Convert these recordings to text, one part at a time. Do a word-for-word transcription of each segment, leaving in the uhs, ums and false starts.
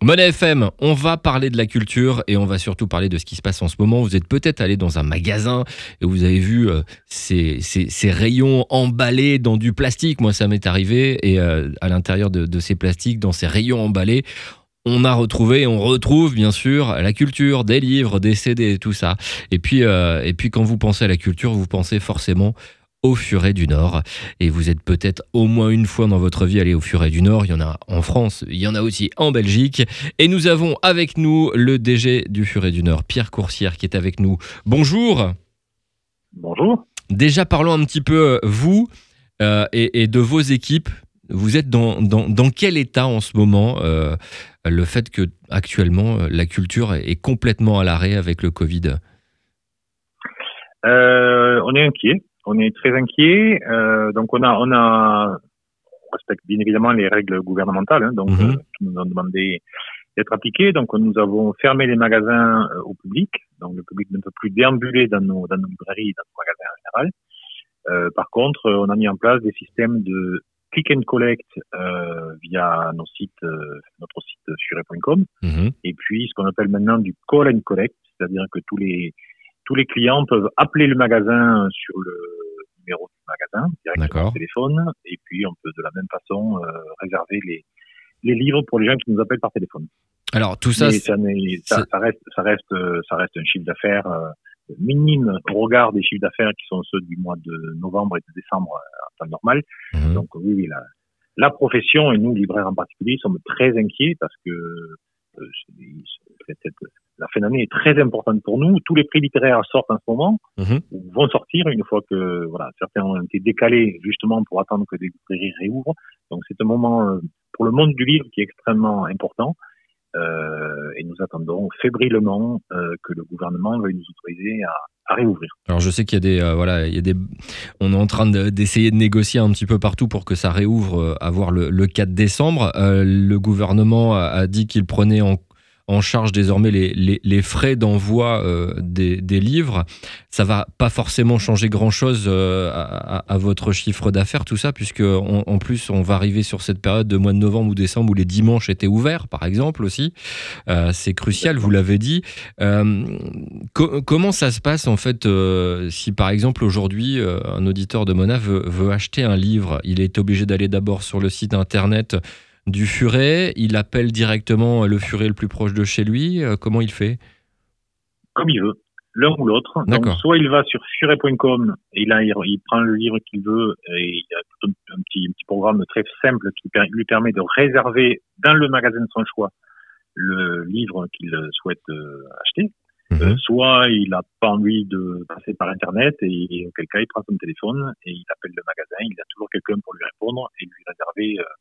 Monnaie F M, on va parler de la culture et on va surtout parler de ce qui se passe en ce moment. Vous êtes peut-être allé dans un magasin et vous avez vu euh, ces, ces, ces rayons emballés dans du plastique. Moi, ça m'est arrivé et euh, à l'intérieur de, de ces plastiques, dans ces rayons emballés, on a retrouvé, on retrouve bien sûr la culture, des livres, des C D, tout ça. Et puis, euh, et puis quand vous pensez à la culture, vous pensez forcément au Furet du Nord. Et vous êtes peut-être au moins une fois dans votre vie allé au Furet du Nord. Il y en a en France, il y en a aussi en Belgique. Et nous avons avec nous le D G du Furet du Nord, Pierre Coursière, qui est avec nous. Bonjour. Bonjour. Déjà, parlons un petit peu, vous euh, et, et de vos équipes. Vous êtes dans, dans, dans quel état en ce moment euh, le fait que actuellement la culture est complètement à l'arrêt avec le Covid? euh, On est inquiet. On est très inquiet. Euh, donc on a, on a, on respecte bien évidemment les règles gouvernementales. Hein, donc mmh. euh, qui nous ont demandé d'être appliquées. Donc nous avons fermé les magasins euh, au public. Donc le public ne peut plus déambuler dans nos, dans nos librairies, dans nos magasins en général. Euh, par contre, on a mis en place des systèmes de click and collect euh, via nos sites, euh, notre site furet point com. Mmh. Et puis ce qu'on appelle maintenant du call and collect, c'est-à-dire que tous les tous les clients peuvent appeler le magasin sur le numéro du magasin directement au téléphone, et puis on peut de la même façon euh, réserver les les livres pour les gens qui nous appellent par téléphone. Alors tout ça, ça, ça, ça reste ça reste ça reste un chiffre d'affaires euh, minime au regard des chiffres d'affaires qui sont ceux du mois de novembre et de décembre en temps normal. Mmh. Donc oui, oui la, la profession et nous libraires en particulier sommes très inquiets parce que euh, c'est, c'est, la fin d'année est très importante pour nous. Tous les prix littéraires sortent en ce moment, mmh. ou vont sortir une fois que voilà certains ont été décalés justement pour attendre que les librairies réouvrent. Donc c'est un moment pour le monde du livre qui est extrêmement important. Euh, et nous attendons fébrilement euh, que le gouvernement veuille nous autoriser à, à réouvrir. Alors je sais qu'il y a des euh, voilà, il y a des, on est en train de, d'essayer de négocier un petit peu partout pour que ça réouvre, euh, à voir le, le quatre décembre. Euh, le gouvernement a, a dit qu'il prenait en en charge désormais les, les, les frais d'envoi euh, des, des livres. Ça va pas forcément changer grand-chose euh, à, à votre chiffre d'affaires, tout ça, puisque on, en plus, on va arriver sur cette période de mois de novembre ou décembre où les dimanches étaient ouverts, par exemple, aussi. Euh, c'est crucial, vous l'avez dit. Euh, co- comment ça se passe, en fait, euh, si, par exemple, aujourd'hui, euh, un auditeur de Mona veut, veut acheter un livre, il est obligé d'aller d'abord sur le site internet du Furet, il appelle directement le Furet le plus proche de chez lui. Euh, comment il fait? Comme il veut, l'un ou l'autre. Donc, soit il va sur furet point com et là, il, il prend le livre qu'il veut et il y a tout un, un, petit, un petit programme très simple qui per, lui permet de réserver dans le magasin de son choix le livre qu'il souhaite euh, acheter. Mmh. Euh, soit il n'a pas envie de passer par Internet et, et auquel cas, il prend son téléphone et il appelle le magasin. Il a toujours quelqu'un pour lui répondre et lui réserver euh,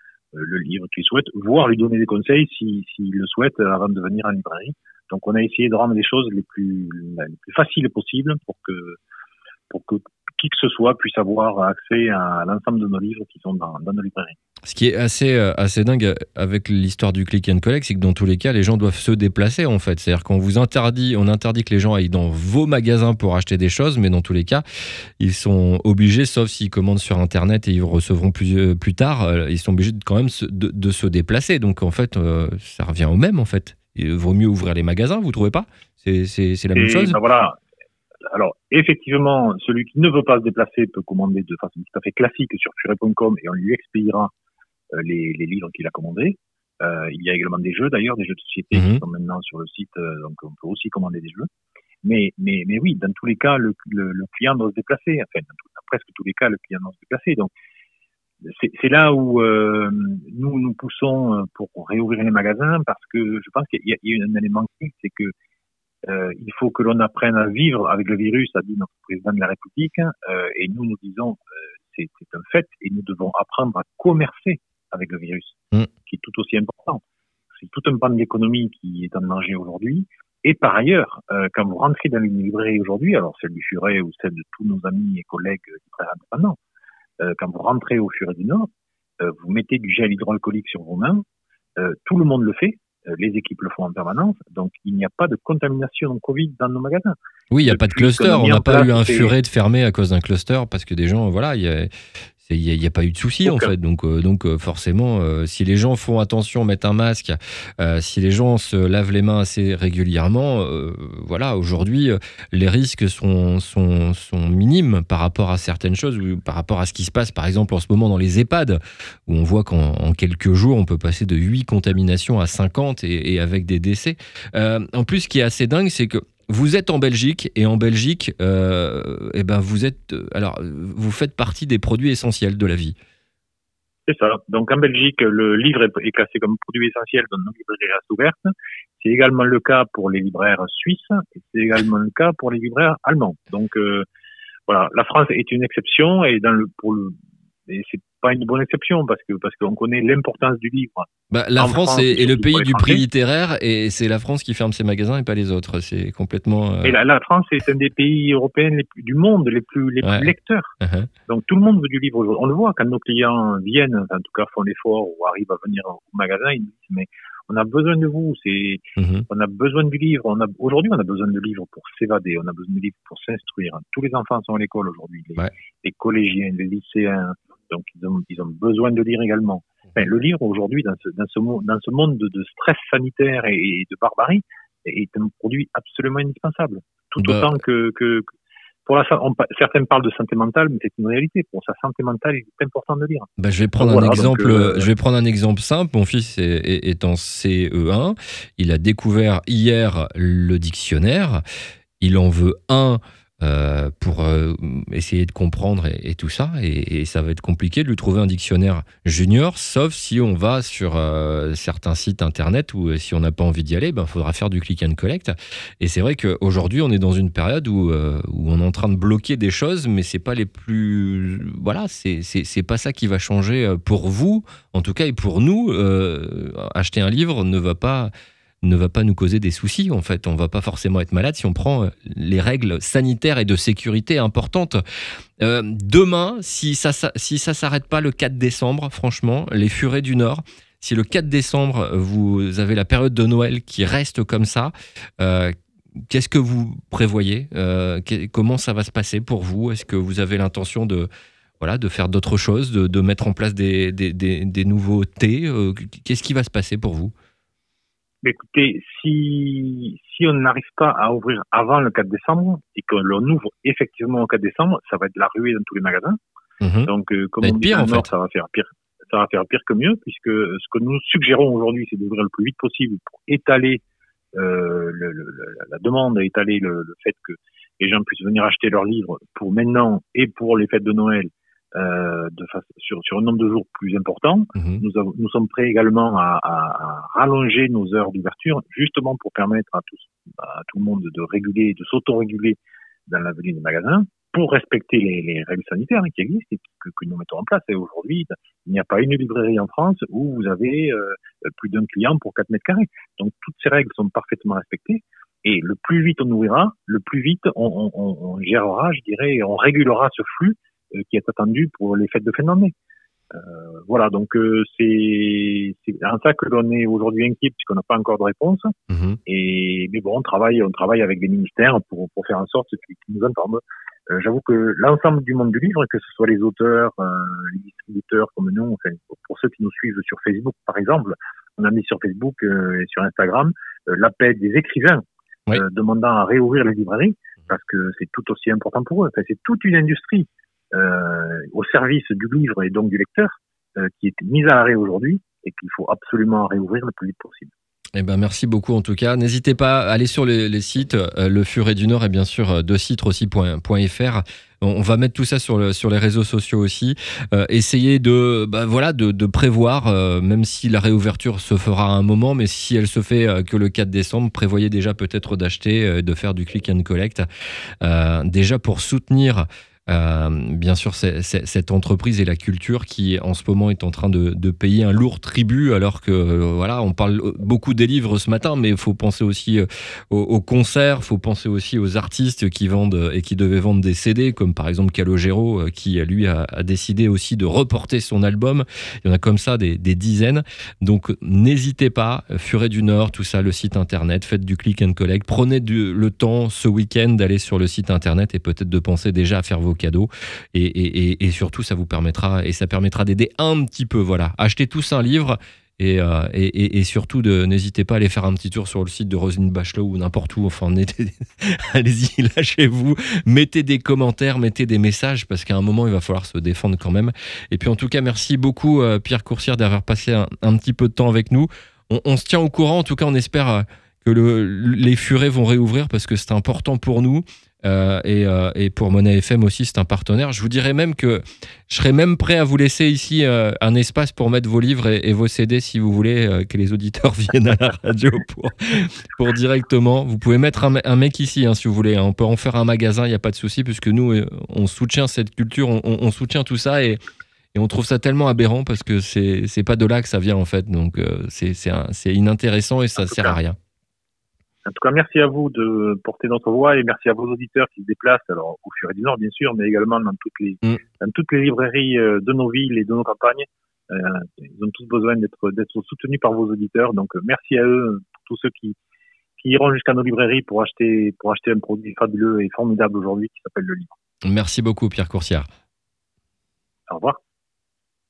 le livre qu'il souhaite, voire lui donner des conseils s'il si, si le souhaite avant de venir en librairie. Donc on a essayé de rendre les choses les plus, les plus faciles possibles pour que, pour que qui que ce soit puisse avoir accès à l'ensemble de nos livres qui sont dans, dans nos librairies. Ce qui est assez, assez dingue avec l'histoire du click and collect, c'est que dans tous les cas, les gens doivent se déplacer en fait. C'est-à-dire qu'on vous interdit, on interdit que les gens aillent dans vos magasins pour acheter des choses, mais dans tous les cas, ils sont obligés, sauf s'ils commandent sur Internet et ils recevront plus, plus tard, ils sont obligés de, quand même se, de, de se déplacer. Donc en fait, euh, ça revient au même en fait. Il vaut mieux ouvrir les magasins, vous ne trouvez pas? c'est, c'est, c'est la et même chose ben voilà. Alors, effectivement, celui qui ne veut pas se déplacer peut commander de façon tout à fait classique sur furet point com et on lui expédiera euh, les, les livres qu'il a commandés. Euh, il y a également des jeux, d'ailleurs, des jeux de société mmh. qui sont maintenant sur le site, euh, donc on peut aussi commander des jeux. Mais, mais, mais oui, dans tous les cas, le, le, le client doit se déplacer. Enfin, dans, tout, dans presque tous les cas, le client doit se déplacer. Donc, c'est, c'est là où euh, nous nous poussons pour réouvrir les magasins parce que je pense qu'il y a, il y a un élément clé, c'est que Euh, il faut que l'on apprenne à vivre avec le virus, a dit notre président de la République, euh, et nous nous disons euh, c'est, c'est un fait, et nous devons apprendre à commercer avec le virus, mmh. qui est tout aussi important. C'est tout un pan de l'économie qui est en danger aujourd'hui. Et par ailleurs, euh, quand vous rentrez dans une librairie aujourd'hui, alors celle du Furet ou celle de tous nos amis et collègues libraires indépendants, euh, quand vous rentrez au Furet du Nord, euh, vous mettez du gel hydroalcoolique sur vos mains, euh, tout le monde le fait. Les équipes le font en permanence, donc il n'y a pas de contamination de Covid dans nos magasins. Oui, il n'y a pas de cluster, on n'a pas eu un Furet de fermé à cause d'un cluster, parce que des gens, voilà, il y a, Il n'y a, a pas eu de souci en fait, donc, euh, donc euh, forcément, euh, si les gens font attention, mettent un masque, euh, si les gens se lavent les mains assez régulièrement, euh, voilà, aujourd'hui, euh, les risques sont, sont, sont minimes par rapport à certaines choses, ou par rapport à ce qui se passe par exemple en ce moment dans les EHPAD, où on voit qu'en en quelques jours, on peut passer de huit contaminations à cinquante et, et avec des décès. Euh, en plus, ce qui est assez dingue, c'est que vous êtes en Belgique et en Belgique, euh, eh ben vous êtes, alors vous faites partie des produits essentiels de la vie. C'est ça. Donc en Belgique, le livre est classé comme produit essentiel dans nos librairies restent ouvertes. C'est également le cas pour les libraires suisses et c'est également le cas pour les libraires allemands. Donc euh, voilà, la France est une exception et dans le pour le et c'est pas une bonne exception parce que parce qu'on connaît l'importance du livre. Bah, la en France, France est, est le pays du prix littéraire et c'est la France qui ferme ses magasins et pas les autres. C'est complètement. Euh... Et la, la France est un des pays européens les plus, du monde les plus les ouais. plus lecteurs. Uh-huh. Donc tout le monde veut du livre. On le voit quand nos clients viennent, en tout cas font l'effort ou arrivent à venir au magasin, ils nous disent mais on a besoin de vous. C'est uh-huh. on a besoin du livre. On a aujourd'hui on a besoin de livres pour s'évader. On a besoin de livres pour s'instruire. Tous les enfants sont à l'école aujourd'hui. Les, ouais. les collégiens, les lycéens. Donc, ils ont, ils ont besoin de lire également. Enfin, le livre, aujourd'hui, dans ce, dans ce, dans ce monde de, de stress sanitaire et, et de barbarie, est un produit absolument indispensable. Tout bah. autant que, que, que pour la, on, certains parlent de santé mentale, mais c'est une réalité. Pour sa santé mentale, il est important de lire. Bah, je vais prendre donc, un voilà, exemple. Donc, euh, je vais prendre un exemple simple. Mon fils est, est, est en C E un. Il a découvert hier le dictionnaire. Il en veut un. Euh, pour euh, essayer de comprendre et, et tout ça, et, et ça va être compliqué de lui trouver un dictionnaire junior, sauf si on va sur euh, certains sites internet où si on n'a pas envie d'y aller, ben faudra faire du click and collect. Et c'est vrai qu'aujourd'hui on est dans une période où, euh, où on est en train de bloquer des choses, mais c'est pas les plus, voilà, c'est c'est c'est pas ça qui va changer pour vous, en tout cas, et pour nous, euh, acheter un livre ne va pas ne va pas nous causer des soucis. En fait, on va pas forcément être malade si on prend les règles sanitaires et de sécurité importantes. Euh, demain, si ça si ça s'arrête pas le quatre décembre, franchement, les Furets du Nord, si le quatre décembre, vous avez la période de Noël qui reste comme ça, euh, qu'est-ce que vous prévoyez ? euh, Comment ça va se passer pour vous ? Est-ce que vous avez l'intention de voilà, de faire d'autres choses, de, de mettre en place des, des, des, des nouveautés ? euh, Qu'est-ce qui va se passer pour vous ? Écoutez, si, si on n'arrive pas à ouvrir avant le quatre décembre et que l'on ouvre effectivement au quatre décembre, ça va être la ruée dans tous les magasins. Mmh. Donc, euh, comme on dit pire, en fait. ça va faire pire. Ça va faire pire que mieux, puisque ce que nous suggérons aujourd'hui, c'est d'ouvrir le plus vite possible pour étaler euh, le, le, la demande, étaler le, le fait que les gens puissent venir acheter leurs livres pour maintenant et pour les fêtes de Noël. Euh, de face, sur, sur un nombre de jours plus important. Mmh. Nous, avons, nous sommes prêts également à, à, à rallonger nos heures d'ouverture, justement pour permettre à, tous, à tout le monde de réguler, de s'autoréguler dans la venue des magasins, pour respecter les, les règles sanitaires qui existent et que, que nous mettons en place. Et aujourd'hui, il n'y a pas une librairie en France où vous avez euh, plus d'un client pour quatre mètres carrés. Donc toutes ces règles sont parfaitement respectées. Et le plus vite on ouvrira, le plus vite on, on, on gérera, je dirais, on régulera ce flux qui est attendu pour les fêtes de fin d'année. Euh, voilà, donc euh, c'est, c'est en ça que l'on est aujourd'hui inquiet puisqu'on n'a pas encore de réponse. Mmh. Et mais bon, on travaille, on travaille avec des ministères pour pour faire en sorte qu'ils, qu'ils nous entendent. Euh, j'avoue que l'ensemble du monde du livre, que ce soit les auteurs, euh, les distributeurs comme nous, enfin pour ceux qui nous suivent sur Facebook par exemple, on a mis sur Facebook euh, et sur Instagram euh, l'appel des écrivains oui. euh, demandant à réouvrir les librairies parce que c'est tout aussi important pour eux. Enfin, c'est toute une industrie. Euh, au service du livre et donc du lecteur euh, qui est mise à l'arrêt aujourd'hui et qu'il faut absolument réouvrir le plus vite possible. Eh ben, merci beaucoup en tout cas. N'hésitez pas à aller sur les, les sites, euh, le Furet du Nord et bien sûr de citre aussi point f r. On va mettre tout ça sur, le, sur les réseaux sociaux aussi. Euh, essayez de, bah, voilà, de, de prévoir, euh, même si la réouverture se fera à un moment, mais si elle se fait euh, que le quatre décembre, prévoyez déjà peut-être d'acheter, euh, de faire du click and collect. Euh, déjà pour soutenir Euh, bien sûr, c'est, c'est, cette entreprise et la culture qui, en ce moment, est en train de, de payer un lourd tribut, alors que, euh, voilà, on parle beaucoup des livres ce matin, mais il faut penser aussi euh, aux, aux concerts, il faut penser aussi aux artistes qui vendent et qui devaient vendre des C D, comme par exemple Calogero, euh, qui, lui, a, a décidé aussi de reporter son album. Il y en a comme ça des, des dizaines. Donc, n'hésitez pas, Furet du Nord, tout ça, le site internet, faites du click and collect, prenez du, le temps ce week-end d'aller sur le site internet et peut-être de penser déjà à faire vos cadeau. Et, et, et, et surtout, ça vous permettra, et ça permettra d'aider un petit peu. Voilà, achetez tous un livre. Et, euh, et, et, et surtout, de, n'hésitez pas à aller faire un petit tour sur le site de Roselyne Bachelot ou n'importe où. Enfin, allez-y, lâchez-vous. Mettez des commentaires, mettez des messages, parce qu'à un moment, il va falloir se défendre quand même. Et puis, en tout cas, merci beaucoup, euh, Pierre Coursière, d'avoir passé un, un petit peu de temps avec nous. On, on se tient au courant. En tout cas, on espère euh, que le, les furets vont réouvrir, parce que c'est important pour nous. Euh, et, euh, et pour Monnaie F M aussi, c'est un partenaire. Je vous dirais même que je serais même prêt à vous laisser ici euh, un espace pour mettre vos livres et, et vos C D si vous voulez euh, que les auditeurs viennent à la radio pour, pour directement. Vous pouvez mettre un, un mec ici hein, si vous voulez. On peut en faire un magasin, il n'y a pas de souci, puisque nous, on soutient cette culture, on, on soutient tout ça et, et on trouve ça tellement aberrant parce que c'est, c'est pas de là que ça vient en fait. Donc euh, c'est, c'est, un, c'est inintéressant et ça ne sert cas. à rien. En tout cas, merci à vous de porter notre voix et merci à vos auditeurs qui se déplacent, alors au Furet du Nord bien sûr, mais également dans toutes les mm. dans toutes les librairies de nos villes et de nos campagnes. Euh, ils ont tous besoin d'être d'être soutenus par vos auditeurs. Donc merci à eux, tous ceux qui qui iront jusqu'à nos librairies pour acheter pour acheter un produit fabuleux et formidable aujourd'hui qui s'appelle le livre. Merci beaucoup Pierre Coursière. Au revoir.